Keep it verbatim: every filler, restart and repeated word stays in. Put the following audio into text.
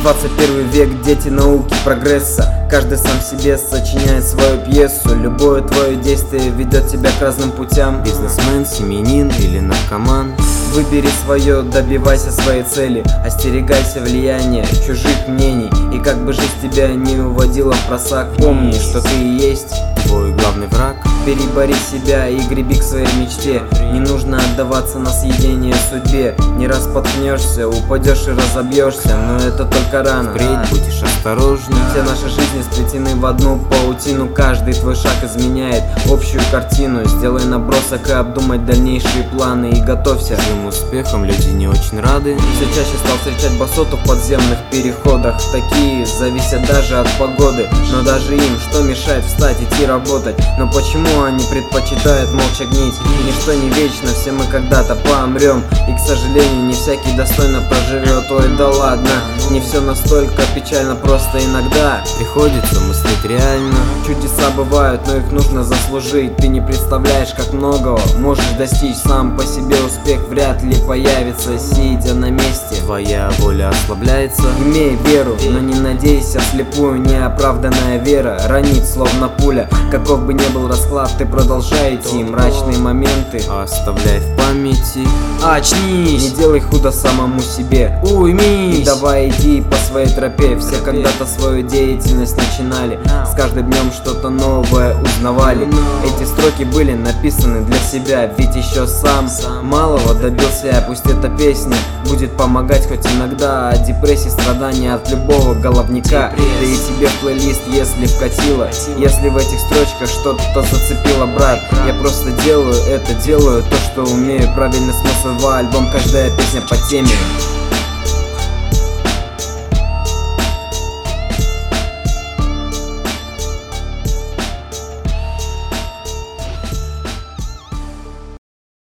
двадцать первый век, дети науки, прогресса. Каждый сам себе сочиняет свою пьесу. Любое твое действие ведет тебя к разным путям. Бизнесмен, семьянин или наркоман. Выбери свое, добивайся своей цели. Остерегайся влияния чужих мнений. И как бы жизнь тебя не уводила в просак, помни, что ты и есть твой главный враг. Перебори себя и греби к своей мечте. Не нужно отдаваться на съедение судьбе. Не раз споткнешься, упадешь и разобьешься, но это только рано. Впредь будешь осторожен. Все наши жизни сплетены в одну паутину. Каждый твой шаг изменяет общую картину. Сделай набросок и обдумай дальнейшие планы. И готовься. Своим успехом люди не очень рады. Все чаще стал встречать басоту в подземных переходах. Такие зависят даже от погоды. Но даже им что мешает встать, идти работать? Но почему они предпочитают молча гнить? Ничто не вечно, все мы когда-то помрем. И, к сожалению, не всякий достойно проживет. Ой, да ладно, не все настолько печально, просто иногда приходится мыслить реально. Чудеса бывают, но их нужно заслужить. Ты не представляешь, как многого можешь достичь. Сам по себе успех вряд ли появится, сидя на месте. Твоя воля ослабляется. Имей веру, но не надейся вслепую. Неоправданная вера ранит, словно пуля. Каков бы ни был расклад, ты продолжай идти. Мрачные моменты оставляй в памяти. Очнись, не делай худо самому себе. Уймись, и давай иди по своей тропе. Все когда-то свою деятельность начинали. С каждым днем что-то новое узнавали. Эти строки были написаны для себя, ведь еще сам малого добился я. Пусть эта песня будет помогать хоть иногда от депрессии, страдания от любого головника. Да и тебе в плейлист, если вкатило, если в этих строчках что-то зацепило, брат. Я просто делаю это, делаю то, что умею. Правильный смысл в альбом, каждая песня по теме.